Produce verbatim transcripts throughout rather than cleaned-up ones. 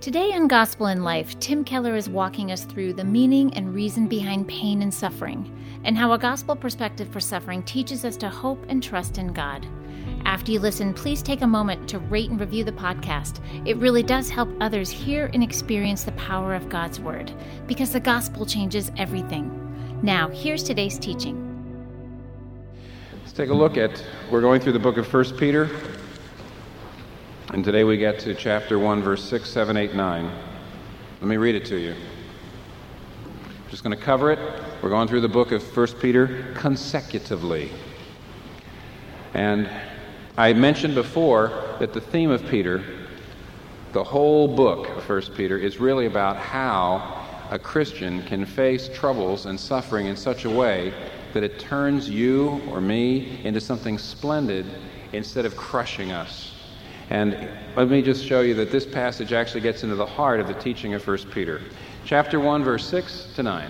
Today on Gospel in Life, Tim Keller is walking us through the meaning and reason behind pain and suffering, and how a gospel perspective for suffering teaches us to hope and trust in God. After you listen, please take a moment to rate and review the podcast. It really does help others hear and experience the power of God's Word, because the gospel changes everything. Now, here's today's teaching. Let's take a look at, we're going through the book of First Peter. And today we get to chapter one, verse six, seven, eight, nine. Let me read it to you. I'm just going to cover it. We're going through the book of First Peter consecutively. And I mentioned before that the theme of Peter, the whole book of First Peter, is really about how a Christian can face troubles and suffering in such a way that it turns you or me into something splendid instead of crushing us. And let me just show you that this passage actually gets into the heart of the teaching of First Peter. Chapter one, verse six to nine.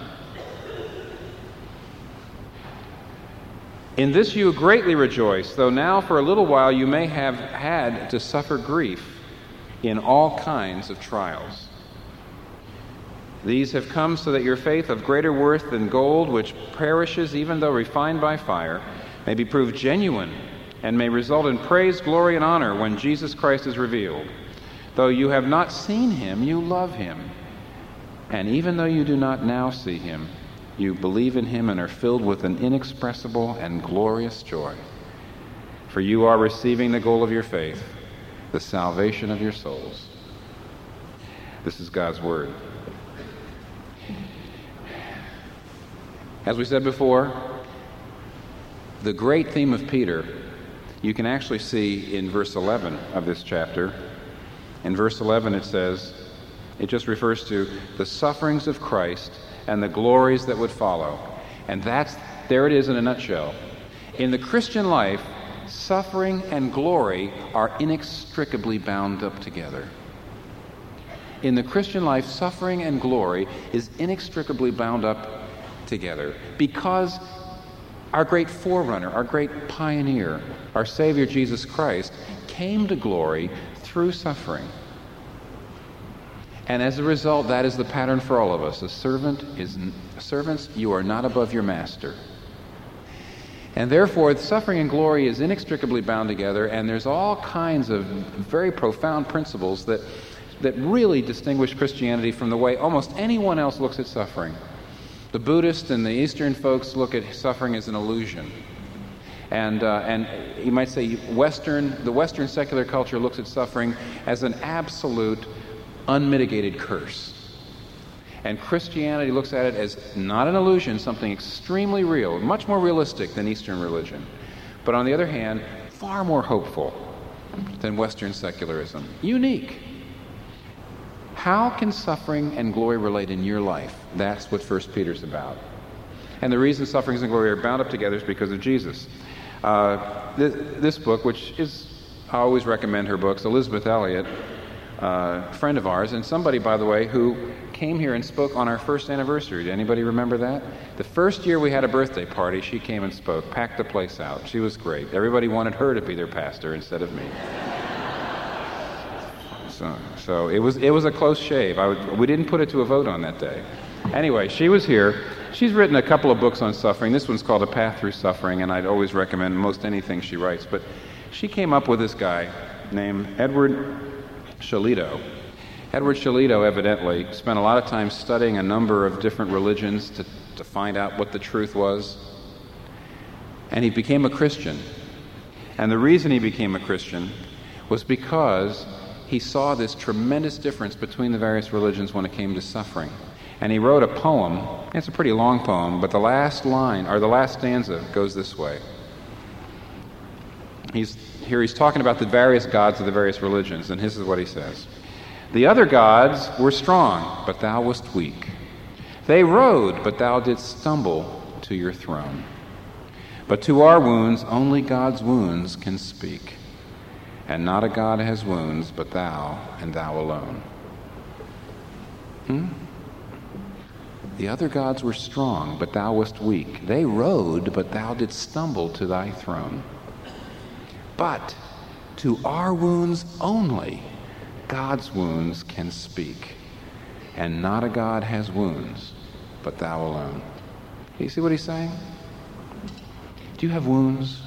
In this you greatly rejoice, though now for a little while you may have had to suffer grief in all kinds of trials. These have come so that your faith, of greater worth than gold, which perishes even though refined by fire, may be proved genuine, and may result in praise, glory, and honor when Jesus Christ is revealed. Though you have not seen him, you love him. And even though you do not now see him, you believe in him and are filled with an inexpressible and glorious joy. For you are receiving the goal of your faith, the salvation of your souls. This is God's word. As we said before, the great theme of Peter you can actually see in verse eleven of this chapter. In verse eleven it says, it just refers to the sufferings of Christ and the glories that would follow. And that's, there it is in a nutshell. In the Christian life, suffering and glory are inextricably bound up together. In the Christian life, suffering and glory is inextricably bound up together because our great forerunner, our great pioneer, our Savior Jesus Christ, came to glory through suffering. And as a result, that is the pattern for all of us. A servant is, servants, you are not above your master. And therefore, suffering and glory is inextricably bound together, and there's all kinds of very profound principles that, that really distinguish Christianity from the way almost anyone else looks at suffering. The Buddhists and the Eastern folks look at suffering as an illusion. And uh, and you might say Western, the Western secular culture looks at suffering as an absolute, unmitigated curse. And Christianity looks at it as not an illusion, something extremely real, much more realistic than Eastern religion. But on the other hand, far more hopeful than Western secularism. Unique. How can suffering and glory relate in your life? That's what First Peter's about. And the reason sufferings and glory are bound up together is because of Jesus. Uh, th- this book, which is, I always recommend her books, Elizabeth Elliot, uh, a friend of ours, and somebody, by the way, who came here and spoke on our first anniversary. Did anybody remember that? The first year we had a birthday party, she came and spoke, packed the place out. She was great. Everybody wanted her to be their pastor instead of me. So, so it was it was a close shave. I would, we didn't put it to a vote on that day. Anyway, she was here. She's written a couple of books on suffering. This one's called A Path Through Suffering, and I'd always recommend most anything she writes. But she came up with this guy named Edward Shillito. Edward Shillito evidently spent a lot of time studying a number of different religions to, to find out what the truth was. And he became a Christian. And the reason he became a Christian was because he saw this tremendous difference between the various religions when it came to suffering. And he wrote a poem. It's a pretty long poem, but the last line, or the last stanza, goes this way. He's, here he's talking about the various gods of the various religions, and this is what he says. The other gods were strong, but thou wast weak. They rode, but thou didst stumble to your throne. But to our wounds, only God's wounds can speak. And not a God has wounds, but thou, and thou alone. Hmm? The other gods were strong, but thou wast weak. They rode, but thou didst stumble to thy throne. But to our wounds only God's wounds can speak. And not a God has wounds, but thou alone. You see what he's saying? Do you have wounds?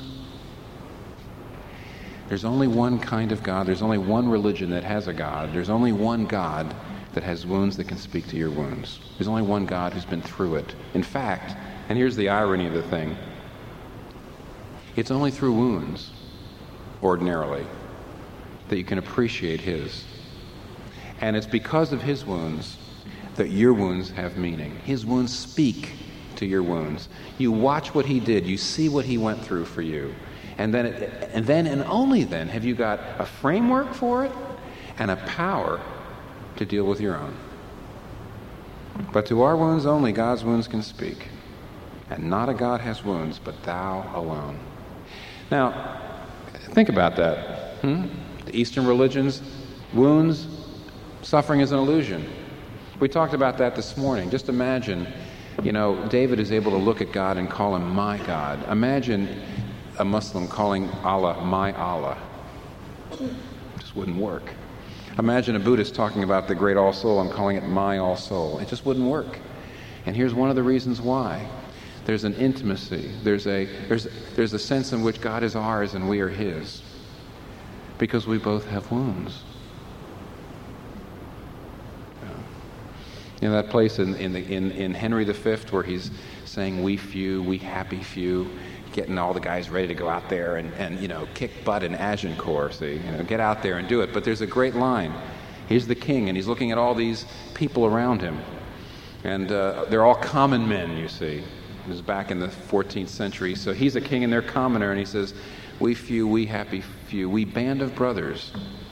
There's only one kind of God. There's only one religion that has a God. There's only one God that has wounds that can speak to your wounds. There's only one God who's been through it. In fact, and here's the irony of the thing, it's only through wounds, ordinarily, that you can appreciate his. And it's because of his wounds that your wounds have meaning. His wounds speak to your wounds. You watch what he did. You see what he went through for you. And then, it, and then, and only then, have you got a framework for it and a power to deal with your own. But to our wounds only, God's wounds can speak. And not a God has wounds, but thou alone. Now, think about that. Hmm? The Eastern religions, wounds, suffering is an illusion. We talked about that this morning. Just imagine, you know, David is able to look at God and call him my God. Imagine a Muslim calling Allah my Allah. It just wouldn't work. Imagine a Buddhist talking about the great all-soul and calling it my all-soul. It just wouldn't work. And here's one of the reasons why. There's an intimacy. There's a, there's, there's a sense in which God is ours and we are his. Because we both have wounds. You know, that place in, in, the, in, in Henry the Fifth where he's saying, we few, we happy few, getting all the guys ready to go out there and, and you know, kick butt in Agincourt, see, you know, get out there and do it. But there's a great line. He's the king, and he's looking at all these people around him. And uh, they're all common men, you see. It was back in the fourteenth century. So he's a king and they're commoner, and he says, we few, we happy few, we band of brothers.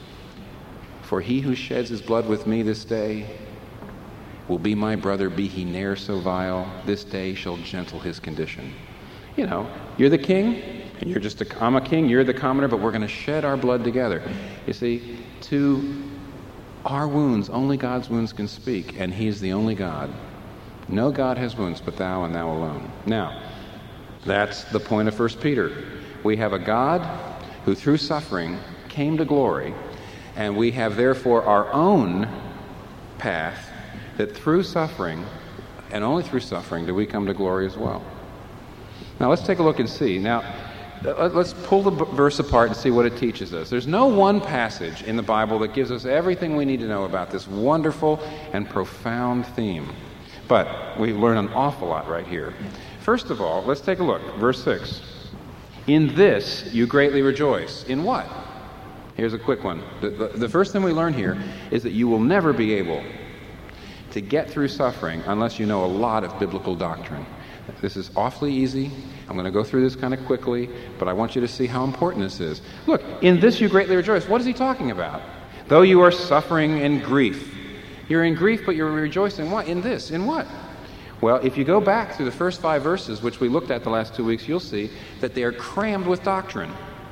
For he who sheds his blood with me this day will be my brother, be he ne'er so vile. This day shall gentle his condition. You know, you're the king, and you're just a, I'm a king, you're the commoner, but we're going to shed our blood together. You see, to our wounds, only God's wounds can speak, and he's the only God. No God has wounds, but thou and thou alone. Now, that's the point of First Peter. We have a God who through suffering came to glory, and we have therefore our own path that through suffering, and only through suffering, do we come to glory as well. Now let's take a look and see. Now, let's pull the verse apart and see what it teaches us. There's no one passage in the Bible that gives us everything we need to know about this wonderful and profound theme. But we learn an awful lot right here. First of all, let's take a look. Verse six. In this you greatly rejoice. In what? Here's a quick one. The, the, the first thing we learn here is that you will never be able to get through suffering unless you know a lot of biblical doctrine. This is awfully easy. I'm going to go through this kind of quickly, but I want you to see how important this is. Look, in this you greatly rejoice. What is he talking about? Though you are suffering in grief. You're in grief, but you're rejoicing. What? In this. In what? Well, if you go back through the first five verses, which we looked at the last two weeks, you'll see that they are crammed with doctrine.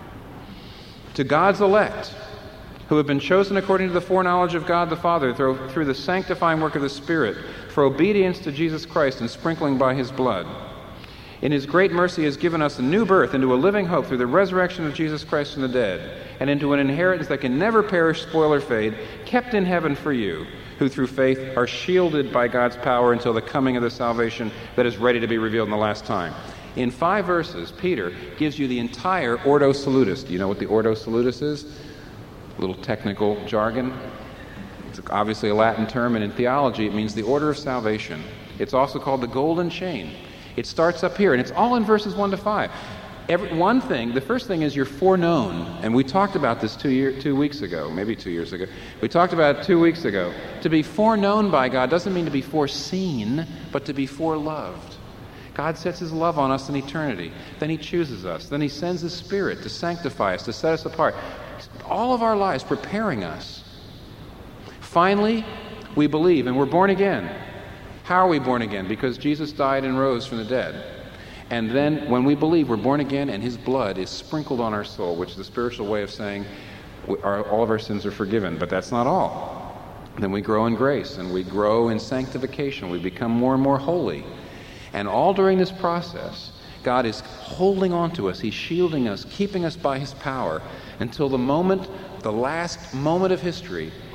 To God's elect, who have been chosen according to the foreknowledge of God the Father through, through the sanctifying work of the Spirit, for obedience to Jesus Christ and sprinkling by his blood. In his great mercy he has given us a new birth into a living hope through the resurrection of Jesus Christ from the dead, and into an inheritance that can never perish, spoil, or fade, kept in heaven for you, who through faith are shielded by God's power until the coming of the salvation that is ready to be revealed in the last time. In five verses, Peter gives you the entire Ordo Salutis. Do you know what the Ordo Salutis is? A little technical jargon. It's obviously a Latin term, and in theology it means the order of salvation. It's also called the golden chain. It starts up here, and it's all in verses one to five. Every, one thing, the first thing is you're foreknown, and we talked about this two, year, two weeks ago, maybe two years ago. We talked about it two weeks ago. To be foreknown by God doesn't mean to be foreseen, but to be foreloved. God sets his love on us in eternity. Then he chooses us. Then he sends his Spirit to sanctify us, to set us apart. All of our lives preparing us. Finally, we believe, and we're born again. How are we born again? Because Jesus died and rose from the dead. And then when we believe, we're born again, and his blood is sprinkled on our soul, which is the spiritual way of saying we, our, all of our sins are forgiven. But that's not all. Then we grow in grace, and we grow in sanctification. We become more and more holy. And all during this process, God is holding on to us. He's shielding us, keeping us by his power, until the moment, the last moment of history,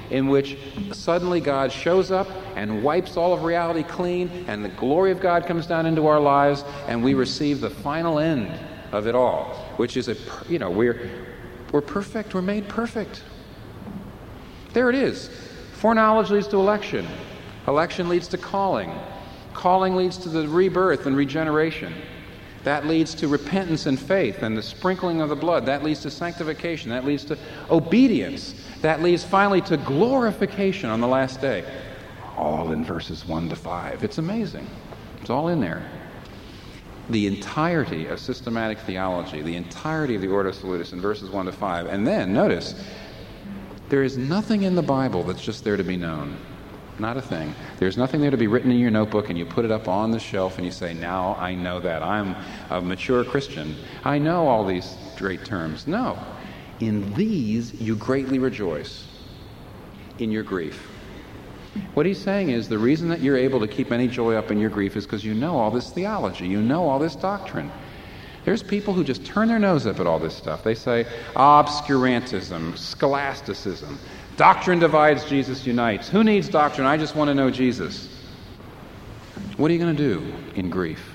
in which suddenly God shows up and wipes all of reality clean, and the glory of God comes down into our lives, and we receive the final end of it all, which is a, you know, we're, we're perfect, we're made perfect. There it is. Foreknowledge leads to election. Election leads to calling. Calling leads to the rebirth and regeneration. That leads to repentance and faith and the sprinkling of the blood. That leads to sanctification. That leads to obedience. That leads finally to glorification on the last day. All in verses one to five. It's amazing. It's all in there. The entirety of systematic theology, the entirety of the Ordo Salutis in verses one to five. And then, notice, there is nothing in the Bible that's just there to be known. Not a thing. There's nothing there to be written in your notebook and you put it up on the shelf and you say, now I know that. I'm a mature Christian. I know all these great terms. No. In these you greatly rejoice in your grief. What he's saying is the reason that you're able to keep any joy up in your grief is because you know all this theology. You know all this doctrine. There's people who just turn their nose up at all this stuff. They say, obscurantism, scholasticism, doctrine divides, Jesus unites. Who needs doctrine? I just want to know Jesus. What are you going to do in grief?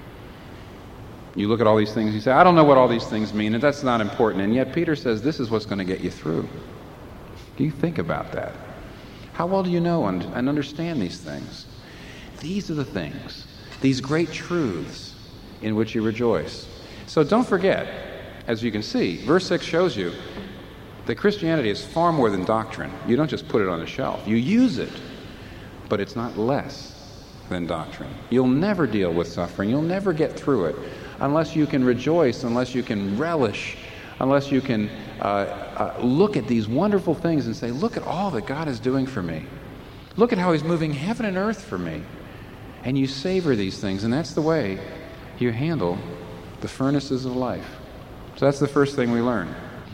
You look at all these things, you say, I don't know what all these things mean, and that's not important. And yet Peter says this is what's going to get you through. Do you think about that? How well do you know and understand these things? These are the things, these great truths in which you rejoice. So don't forget, as you can see, verse six shows you that Christianity is far more than doctrine. You don't just put it on a shelf. You use it, but it's not less than doctrine. You'll never deal with suffering. You'll never get through it unless you can rejoice, unless you can relish, unless you can uh, uh, look at these wonderful things and say, look at all that God is doing for me. Look at how he's moving heaven and earth for me. And you savor these things, and that's the way you handle the furnaces of life. So that's the first thing we learn.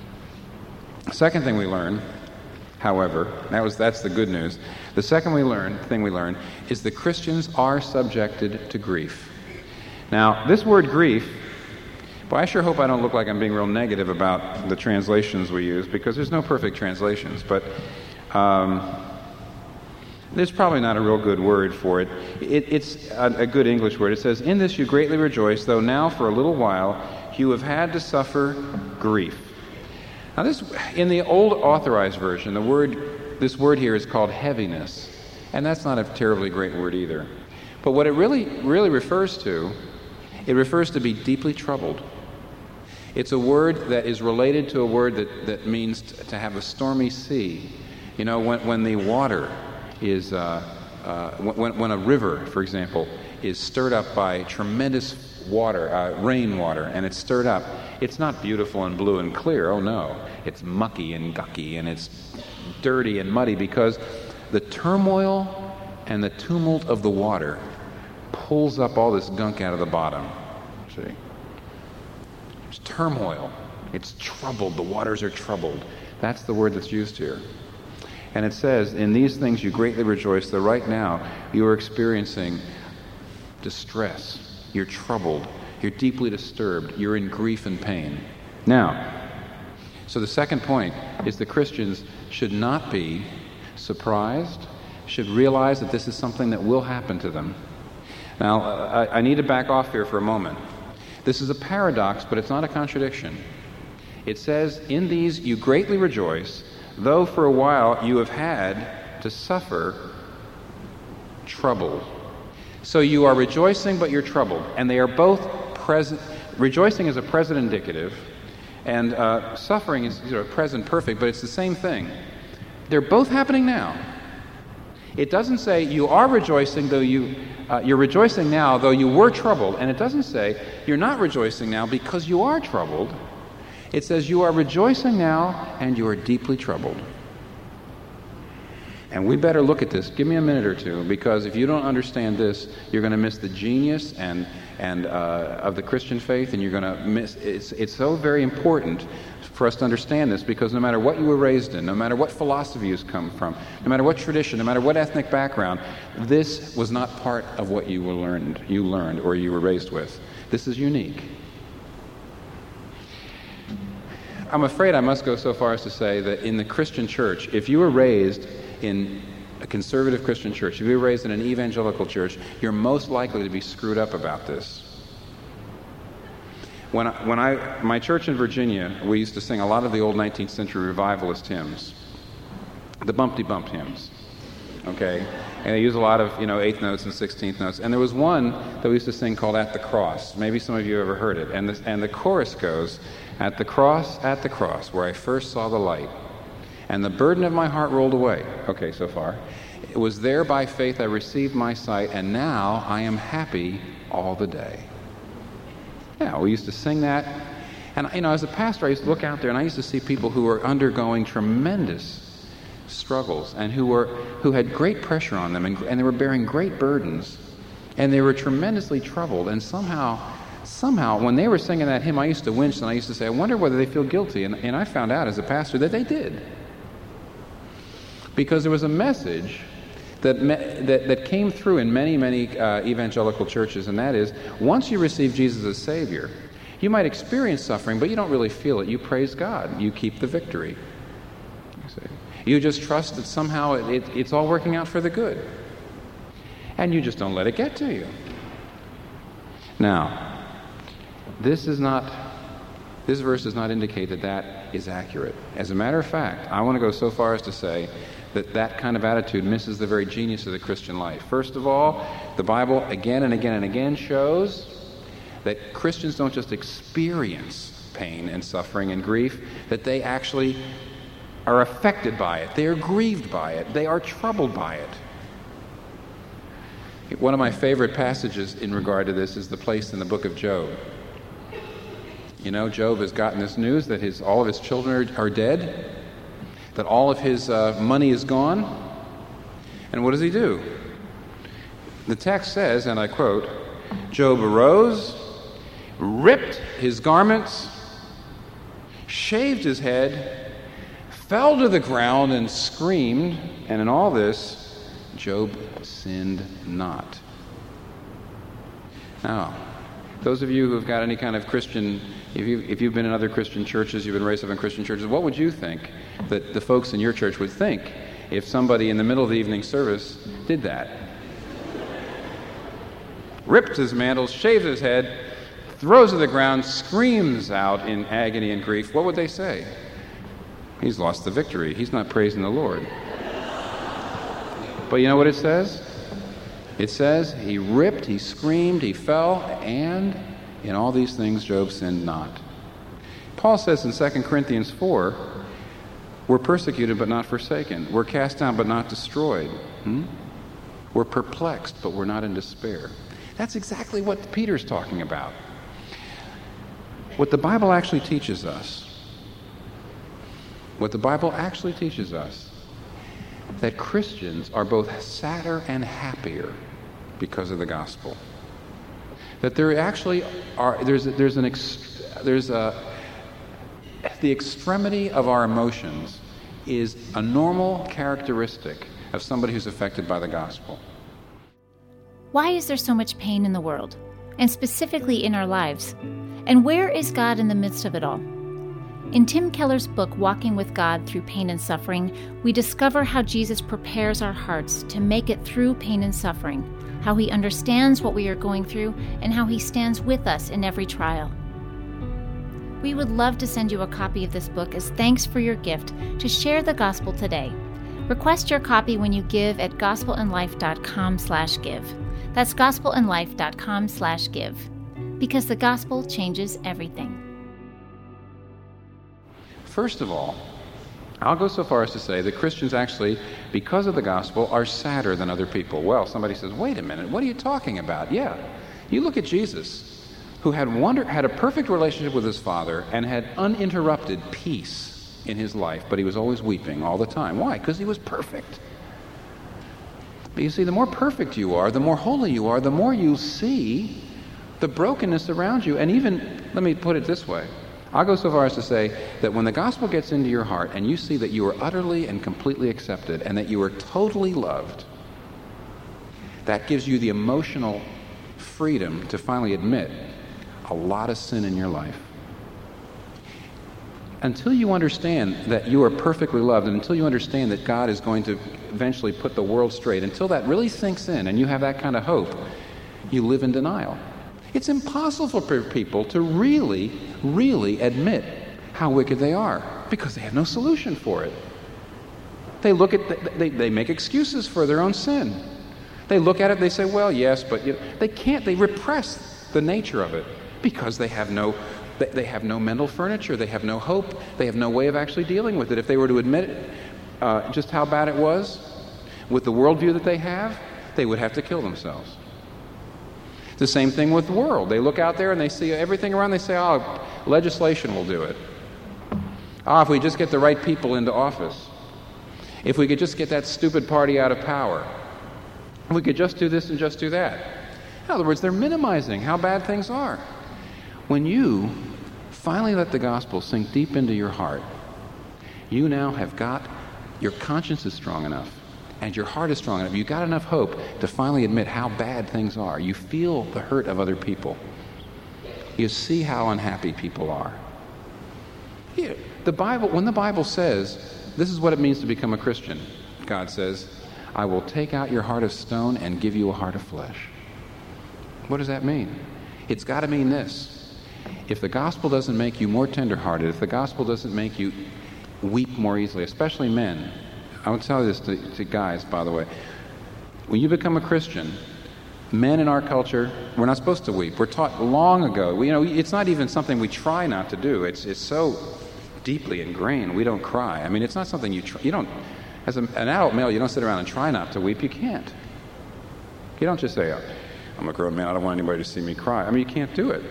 The second thing we learn, however, that was that's the good news. The second we learn, thing we learn is that Christians are subjected to grief. Now, this word grief, well, I sure hope I don't look like I'm being real negative about the translations we use, because there's no perfect translations, but um, there's probably not a real good word for it. it it's a, a good English word. It says, in this you greatly rejoice, though now for a little while you have had to suffer grief. Now this, in the old Authorized Version, the word, this word here is called heaviness, and that's not a terribly great word either. But what it really, really refers to, it refers to be deeply troubled. It's a word that is related to a word that, that means t- to have a stormy sea. You know, when, when the water is, uh, uh, when, when a river, for example, is stirred up by tremendous water, uh, rainwater, and it's stirred up, it's not beautiful and blue and clear. Oh no, it's mucky and gucky and it's dirty and muddy because the turmoil and the tumult of the water pulls up all this gunk out of the bottom. See? It's turmoil. It's troubled. The waters are troubled. That's the word that's used here. And it says, in these things you greatly rejoice, that right now you are experiencing distress. You're troubled. You're deeply disturbed. You're in grief and pain. Now, so the second point is that Christians should not be surprised, should realize that this is something that will happen to them. Now, I, I need to back off here for a moment. This is a paradox, but it's not a contradiction. It says, in these you greatly rejoice, though for a while you have had to suffer trouble. So you are rejoicing, but you're troubled. And they are both present. Rejoicing is a present indicative, and uh, suffering is you know, present perfect, but it's the same thing. They're both happening now. It doesn't say you are rejoicing, though you, uh, you're rejoicing now, though you were troubled. And it doesn't say you're not rejoicing now because you are troubled. It says you are rejoicing now and you are deeply troubled. And we better look at this. Give me a minute or two, because if you don't understand this, you're going to miss the genius and and uh, of the Christian faith, and you're going to miss. It's it's so very important for us to understand this, because no matter what you were raised in, no matter what philosophy you come from, no matter what tradition, no matter what ethnic background, this was not part of what you were learned, you learned, or you were raised with. This is unique. I'm afraid I must go so far as to say that in the Christian church, if you were raised in a conservative Christian church, if you were raised in an evangelical church, you're most likely to be screwed up about this. When I, when I, my church in Virginia, we used to sing a lot of the old nineteenth century revivalist hymns, the Bumpty Bump hymns, okay? And they use a lot of, you know, eighth notes and sixteenth notes. And there was one that we used to sing called At the Cross. Maybe some of you ever heard it. And, this, and the chorus goes, at the cross, at the cross, where I first saw the light, and the burden of my heart rolled away. Okay, so far. It was there by faith I received my sight, and now I am happy all the day. Yeah, we used to sing that. And, you know, as a pastor, I used to look out there, and I used to see people who were undergoing tremendous struggles and who were who had great pressure on them, and, and they were bearing great burdens, and they were tremendously troubled. And somehow, somehow, when they were singing that hymn, I used to wince, and I used to say, I wonder whether they feel guilty. And, and I found out as a pastor that they did. Because there was a message that, me, that, that came through in many, many uh, evangelical churches, and that is, once you receive Jesus as Savior, you might experience suffering, but you don't really feel it. You praise God. You keep the victory. You see. You just trust that somehow it, it, it's all working out for the good. And you just don't let it get to you. Now, this is not, this verse does not indicate that that is accurate. As a matter of fact, I want to go so far as to say that that kind of attitude misses the very genius of the Christian life. First of all, the Bible again and again and again shows that Christians don't just experience pain and suffering and grief, that they actually are affected by it. They are grieved by it. They are troubled by it. One of my favorite passages in regard to this is the place in the book of Job. You know, Job has gotten this news that his all of his children are, are dead, that all of his uh, money is gone. And what does he do? The text says, and I quote, Job arose, ripped his garments, shaved his head, fell to the ground and screamed, and in all this, Job sinned not. Now, those of you who have got any kind of Christian, if, you, if you've been in other Christian churches, you've been raised up in Christian churches, what would you think that the folks in your church would think if somebody in the middle of the evening service did that? Ripped his mantle, shaved his head, throws to the ground, screams out in agony and grief. What would they say? He's lost the victory. He's not praising the Lord. But you know what it says? It says he ripped, he screamed, he fell, and in all these things Job sinned not. Paul says in Second Corinthians four, we're persecuted but not forsaken. We're cast down but not destroyed. Hmm? We're perplexed but we're not in despair. That's exactly what Peter's talking about. What the Bible actually teaches us, what the Bible actually teaches us, that Christians are both sadder and happier because of the gospel. That there actually are, there's, there's an, ex, there's a, the extremity of our emotions is a normal characteristic of somebody who's affected by the gospel. Why is there so much pain in the world, and specifically in our lives? And where is God in the midst of it all? In Tim Keller's book, Walking with God Through Pain and Suffering, we discover how Jesus prepares our hearts to make it through pain and suffering, how he understands what we are going through, and how he stands with us in every trial. We would love to send you a copy of this book as thanks for your gift to share the gospel today. Request your copy when you give at gospelandlife.com slash give. That's gospelandlife.com slash give. Because the gospel changes everything. First of all, I'll go so far as to say that Christians actually, because of the gospel, are sadder than other people. Well, somebody says, wait a minute, what are you talking about? Yeah, you look at Jesus, who had wonder, had a perfect relationship with his Father and had uninterrupted peace in his life, but he was always weeping all the time. Why? Because he was perfect. But you see, the more perfect you are, the more holy you are, the more you see the brokenness around you. And even, let me put it this way, I'll go so far as to say that when the gospel gets into your heart and you see that you are utterly and completely accepted and that you are totally loved, that gives you the emotional freedom to finally admit a lot of sin in your life. until you understand that you are perfectly loved, and until you understand that God is going to eventually put the world straight, until that really sinks in and you have that kind of hope, you live in denial. It's impossible for people to really, really admit how wicked they are because they have no solution for it. They look at, they, they make excuses for their own sin. They look at it, they say, well, yes, but you know, they can't, they repress the nature of it because they have no They have no mental furniture. They have no hope. They have no way of actually dealing with it. If they were to admit uh, just how bad it was, with the worldview that they have, they would have to kill themselves. It's the same thing with the world. They look out there and they see everything around. They say, oh, legislation will do it. Ah, if we just get the right people into office. If we could just get that stupid party out of power. If we could just do this and just do that. In other words, they're minimizing how bad things are. When you finally let the gospel sink deep into your heart, you now have got, your conscience is strong enough, and your heart is strong enough. You've got enough hope to finally admit how bad things are. You feel the hurt of other people. You see how unhappy people are. Here, the Bible, when the Bible says, this is what it means to become a Christian, God says, I will take out your heart of stone and give you a heart of flesh. What does that mean? It's got to mean this. If the gospel doesn't make you more tender-hearted, if the gospel doesn't make you weep more easily, especially men, I would tell you this to, to guys, by the way, when you become a Christian, men in our culture, we're not supposed to weep. We're taught long ago. We, you know, it's not even something we try not to do. It's it's so deeply ingrained. We don't cry. I mean, it's not something you try. You don't, as a, an adult male, you don't sit around and try not to weep. You can't. You don't just say, oh, I'm a grown man, I don't want anybody to see me cry. I mean, you can't do it.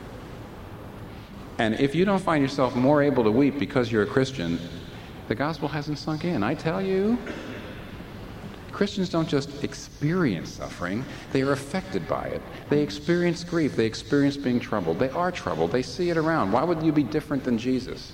And if you don't find yourself more able to weep because you're a Christian, the gospel hasn't sunk in. I tell you, Christians don't just experience suffering, they are affected by it. They experience grief, they experience being troubled. They are troubled, they see it around. Why would you be different than Jesus?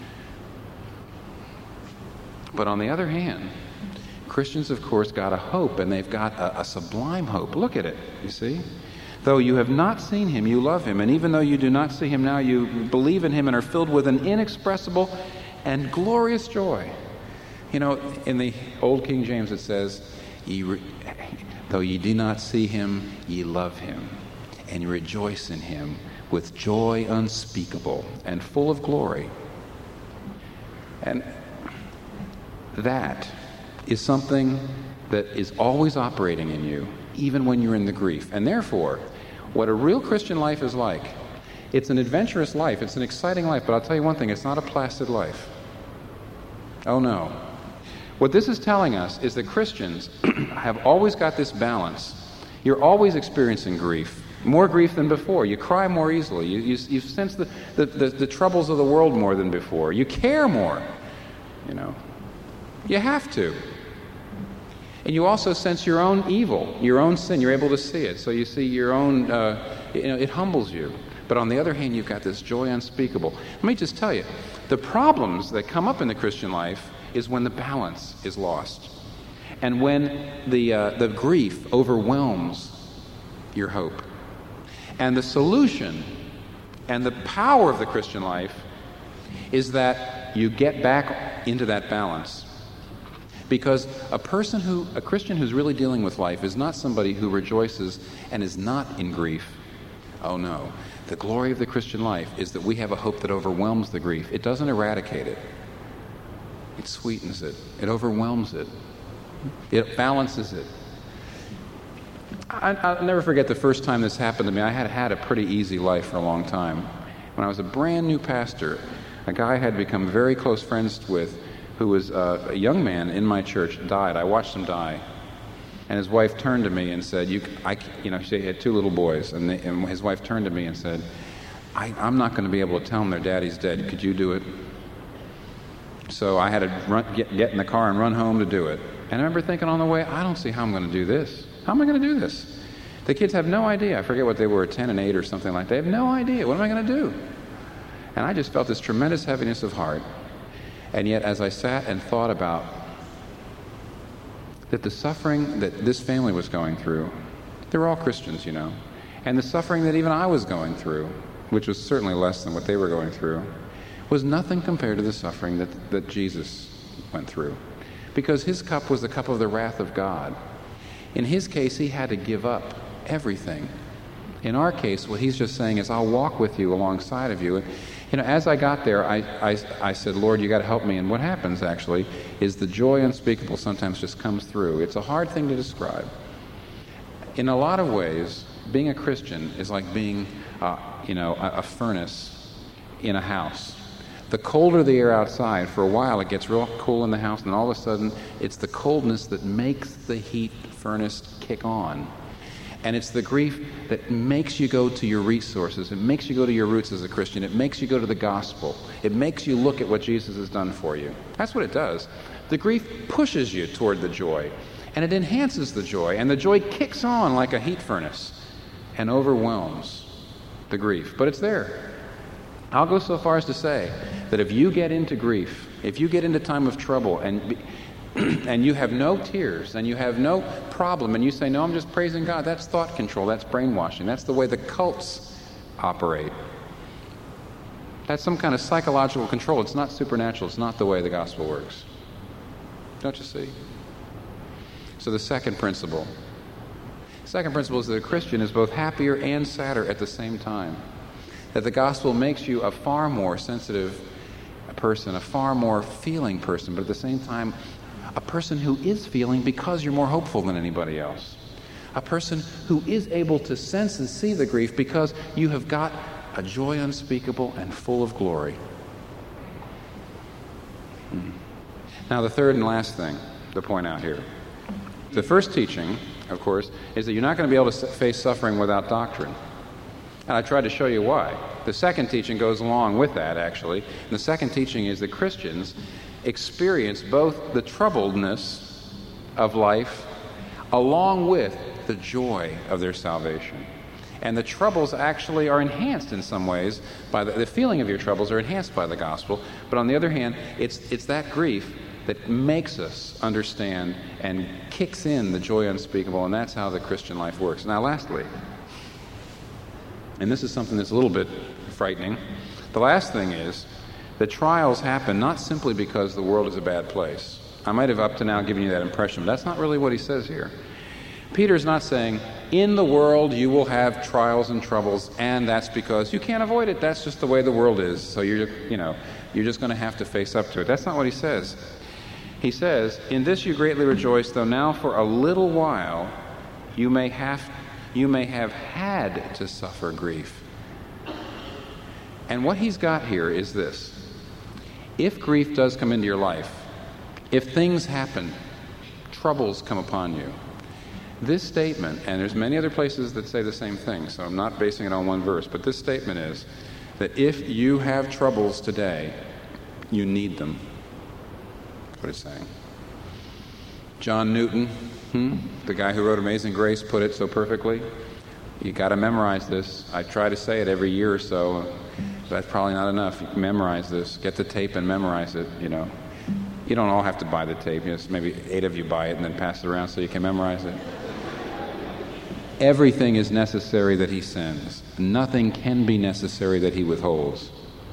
But on the other hand, Christians, of course, got a hope, and they've got a, a sublime hope. Look at it, you see? Though you have not seen him, you love him. And even though you do not see him now, you believe in him and are filled with an inexpressible and glorious joy. You know, in the old King James it says, ye re- though ye do not see him, ye love him, and you rejoice in him with joy unspeakable and full of glory. And that is something that is always operating in you, even when you're in the grief. And therefore, what a real Christian life is like, it's an adventurous life, it's an exciting life, but I'll tell you one thing, it's not a placid life. Oh no. What this is telling us is that Christians have always got this balance. You're always experiencing grief, more grief than before. You cry more easily. You, you, you sense the, the, the, the troubles of the world more than before. You care more, you know. You have to. And you also sense your own evil, your own sin. You're able to see it. So you see your own, uh, you know, it humbles you. But on the other hand, you've got this joy unspeakable. Let me just tell you, the problems that come up in the Christian life is when the balance is lost. And when the, uh, the grief overwhelms your hope. And the solution and the power of the Christian life is that you get back into that balance. Because a person who, a Christian who's really dealing with life is not somebody who rejoices and is not in grief. Oh no. The glory of the Christian life is that we have a hope that overwhelms the grief. It doesn't eradicate it. It sweetens it. It overwhelms it. It balances it. I, I'll never forget the first time this happened to me. I had had a pretty easy life for a long time. When I was a brand new pastor, a guy I had become very close friends with, who was uh, a young man in my church, died. I watched him die. And his wife turned to me and said, you, I, you know, she had two little boys, and, they, and his wife turned to me and said, I, I'm not going to be able to tell them their daddy's dead. Could you do it? So I had to run, get, get in the car and run home to do it. And I remember thinking on the way, I don't see how I'm going to do this. How am I going to do this? The kids have no idea. I forget what they were, ten and eight or something like that. They have no idea. What am I going to do? And I just felt this tremendous heaviness of heart. And yet, as I sat and thought about that the suffering that this family was going through, they were all Christians, you know, and the suffering that even I was going through, which was certainly less than what they were going through, was nothing compared to the suffering that, that Jesus went through. Because his cup was the cup of the wrath of God. In his case, he had to give up everything. In our case, what he's just saying is, I'll walk with you alongside of you. And, you know, as I got there, I, I, I said, Lord, you got to help me. And what happens, actually, is the joy unspeakable sometimes just comes through. It's a hard thing to describe. In a lot of ways, being a Christian is like being, uh, you know, a, a furnace in a house. The colder the air outside, for a while it gets real cool in the house, and all of a sudden it's the coldness that makes the heat furnace kick on. And it's the grief that makes you go to your resources. It makes you go to your roots as a Christian. It makes you go to the gospel. It makes you look at what Jesus has done for you. That's what it does. The grief pushes you toward the joy, and it enhances the joy, and the joy kicks on like a heat furnace and overwhelms the grief. But it's there. I'll go so far as to say that if you get into grief, if you get into time of trouble, and and you have no tears, and you have no problem, and you say, no, I'm just praising God, that's thought control, that's brainwashing, that's the way the cults operate. That's some kind of psychological control. It's not supernatural. It's not the way the gospel works. Don't you see? So the second principle. The second principle is that a Christian is both happier and sadder at the same time. That the gospel makes you a far more sensitive person, a far more feeling person, but at the same time, a person who is feeling because you're more hopeful than anybody else. A person who is able to sense and see the grief because you have got a joy unspeakable and full of glory. Hmm. Now, the third and last thing to point out here. The first teaching, of course, is that you're not going to be able to face suffering without doctrine. And I tried to show you why. The second teaching goes along with that, actually. And the second teaching is that Christians experience both the troubledness of life along with the joy of their salvation. And the troubles actually are enhanced in some ways by the, the feeling of your troubles are enhanced by the gospel. But on the other hand, it's it's that grief that makes us understand and kicks in the joy unspeakable, and that's how the Christian life works. Now, lastly, and this is something that's a little bit frightening, the last thing is that trials happen not simply because the world is a bad place. I might have up to now given you that impression, but that's not really what he says here. Peter's not saying, in the world you will have trials and troubles, and that's because you can't avoid it. That's just the way the world is. So you're, you know, you're just going to have to face up to it. That's not what he says. He says, in this you greatly rejoice, though now for a little while you may have, you may have had to suffer grief. And what he's got here is this. If grief does come into your life, if things happen, troubles come upon you, this statement, and there's many other places that say the same thing, so I'm not basing it on one verse, but this statement is that if you have troubles today, you need them. That's what it's saying. John Newton, hmm, the guy who wrote Amazing Grace, put it so perfectly. You got to memorize this. I try to say it every year or so. That's probably not enough. You can memorize this. Get the tape and memorize it, you know. You don't all have to buy the tape. You know, maybe eight of you buy it and then pass it around so you can memorize it. Everything is necessary that he sends. Nothing can be necessary that he withholds.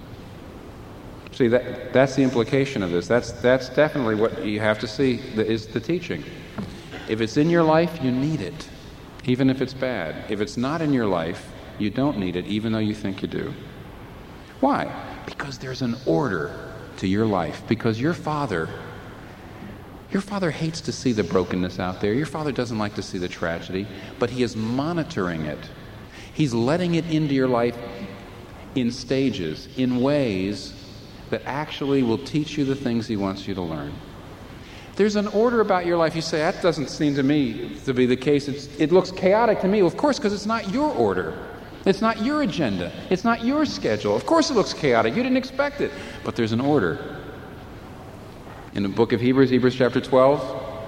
See, that that's the implication of this. That's that's definitely what you have to see is the teaching. If it's in your life, you need it, even if it's bad. If it's not in your life, you don't need it, even though you think you do. Why? Because there's an order to your life. Because your father, your father hates to see the brokenness out there. Your father doesn't like to see the tragedy, but he is monitoring it. He's letting it into your life in stages, in ways that actually will teach you the things he wants you to learn. There's an order about your life. You say, that doesn't seem to me to be the case. It's, it looks chaotic to me. Well, of course, because it's not your order. It's not your agenda. It's not your schedule. Of course it looks chaotic. You didn't expect it. But there's an order. In the book of Hebrews, Hebrews chapter twelve,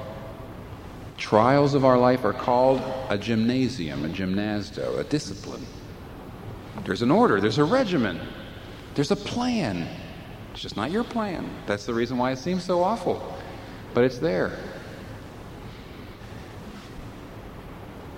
trials of our life are called a gymnasium, a gymnasto, a discipline. There's an order. There's a regimen. There's a plan. It's just not your plan. That's the reason why it seems so awful. But it's there.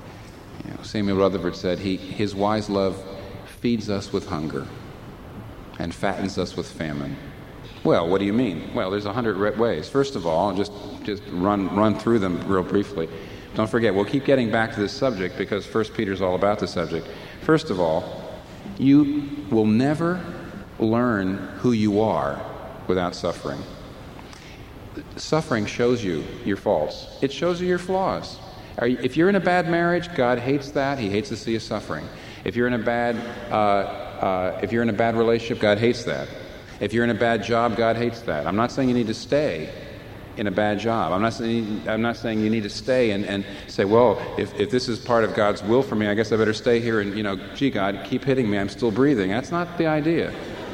You know, Samuel Rutherford said, he, his wise love feeds us with hunger. and fattens us with famine. Well, what do you mean? Well, there's a hundred ways. First of all, just just run run through them real briefly. Don't forget, we'll keep getting back to this subject because First Peter is all about the subject. First of all, you will never learn who you are without suffering. Suffering shows you your faults. It shows you your flaws. Are you, if you're in a bad marriage, God hates that. He hates to see you suffering. If you're in a bad uh, uh, if you're in a bad relationship, God hates that. If you're in a bad job, God hates that. I'm not saying you need to stay in a bad job. I'm not saying I'm not saying you need to stay and, and say, well, if, if this is part of God's will for me, I guess I better stay here and, you know, gee, God, keep hitting me. I'm still breathing. That's not the idea.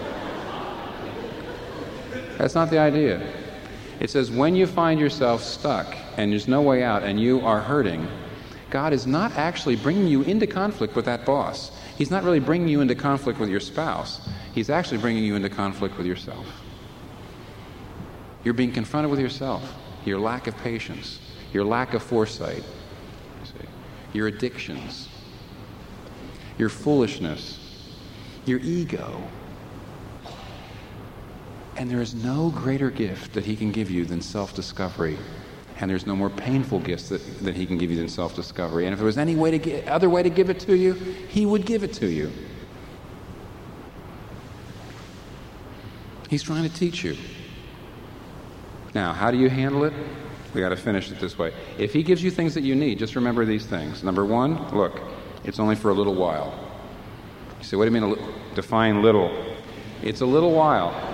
That's not the idea. It says when you find yourself stuck and there's no way out and you are hurting, God is not actually bringing you into conflict with that boss. He's not really bringing you into conflict with your spouse. He's actually bringing you into conflict with yourself. You're being confronted with yourself, your lack of patience, your lack of foresight, your addictions, your foolishness, your ego. And there is no greater gift that he can give you than self-discovery. And there's no more painful gifts that, that he can give you than self-discovery. And if there was any way to get, other way to give it to you, he would give it to you. He's trying to teach you. Now, how do you handle it? We got to finish it this way. If he gives you things that you need, just remember these things. Number one, look, it's only for a little while. You say, what do you mean, define little? It's a little while.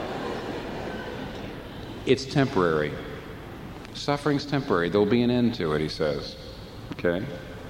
It's temporary. Suffering's temporary. There'll be an end to it, he says. Okay?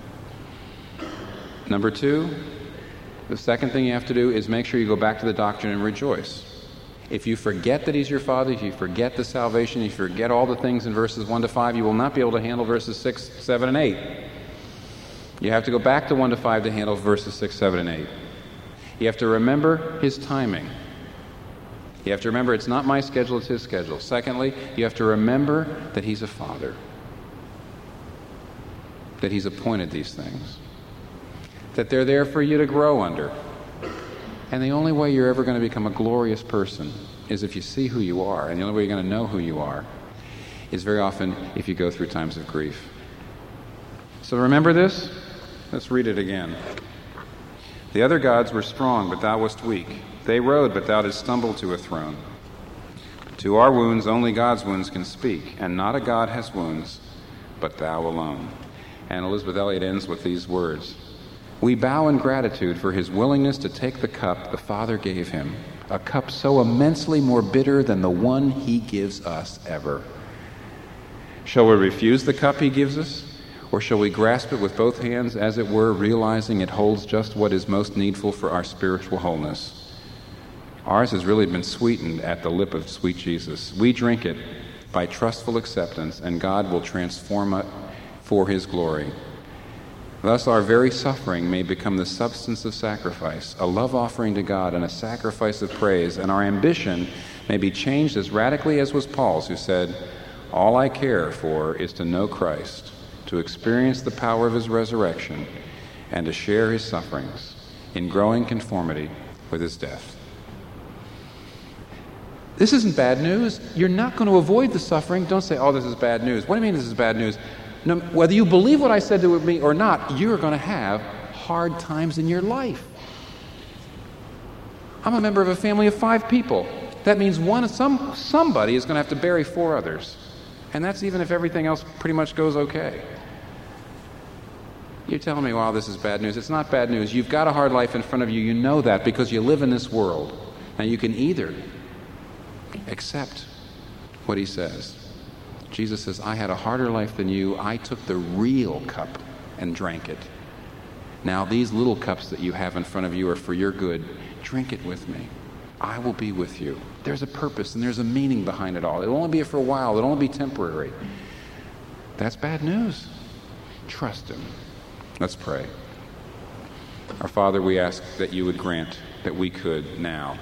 Number two, the second thing you have to do is make sure you go back to the doctrine and rejoice. If you forget that he's your Father, if you forget the salvation, if you forget all the things in verses one to five, you will not be able to handle verses six, seven, and eight. You have to go back to one to five to handle verses six, seven, and eight. You have to remember his timing. You have to remember it's not my schedule, it's his schedule. Secondly, you have to remember that he's a Father, that he's appointed these things, that they're there for you to grow under. And the only way you're ever going to become a glorious person is if you see who you are. And the only way you're going to know who you are is very often if you go through times of grief. So remember this? Let's read it again. The other gods were strong, but thou wast weak. They rode, but thou didst stumble to a throne. To our wounds only God's wounds can speak, and not a god has wounds, but thou alone. And Elizabeth Elliot ends with these words. We bow in gratitude for his willingness to take the cup the Father gave him, a cup so immensely more bitter than the one he gives us ever. Shall we refuse the cup he gives us? Or shall we grasp it with both hands, as it were, realizing it holds just what is most needful for our spiritual wholeness? Ours has really been sweetened at the lip of sweet Jesus. We drink it by trustful acceptance, and God will transform it for his glory. Thus our very suffering may become the substance of sacrifice, a love offering to God and a sacrifice of praise, and our ambition may be changed as radically as was Paul's, who said, all I care for is to know Christ, to experience the power of his resurrection, and to share his sufferings in growing conformity with his death. This isn't bad news. You're not going to avoid the suffering. Don't say, oh, this is bad news. What do you mean this is bad news? No, whether you believe what I said to me or not, you're going to have hard times in your life. I'm a member of a family of five people. That means one, some, somebody is going to have to bury four others. And that's even if everything else pretty much goes okay. You're telling me, wow, this is bad news. It's not bad news. You've got a hard life in front of you. You know that because you live in this world. Now you can either accept what he says. Jesus says, I had a harder life than you. I took the real cup and drank it. Now these little cups that you have in front of you are for your good. Drink it with me. I will be with you. There's a purpose and there's a meaning behind it all. It'll only be for a while. It'll only be temporary. That's bad news. Trust him. Let's pray. Our Father, we ask that you would grant that we could now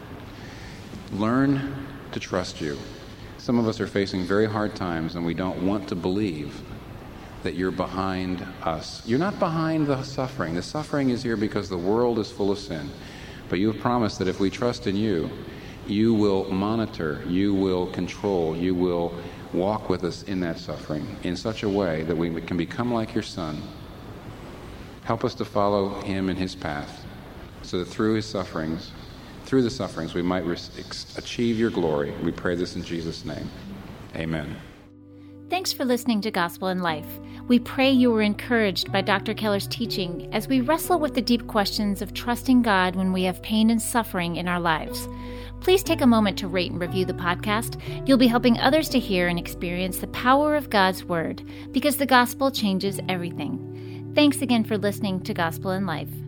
learn to trust you. Some of us are facing very hard times and we don't want to believe that you're behind us. You're not behind the suffering. The suffering is here because the world is full of sin. But you have promised that if we trust in you, you will monitor, you will control, you will walk with us in that suffering in such a way that we can become like your Son. Help us to follow him in his path so that through his sufferings, through the sufferings, we might re- achieve your glory. We pray this in Jesus' name. Amen. Thanks for listening to Gospel in Life. We pray you were encouraged by Doctor Keller's teaching as we wrestle with the deep questions of trusting God when we have pain and suffering in our lives. Please take a moment to rate and review the podcast. You'll be helping others to hear and experience the power of God's Word, because the gospel changes everything. Thanks again for listening to Gospel in Life.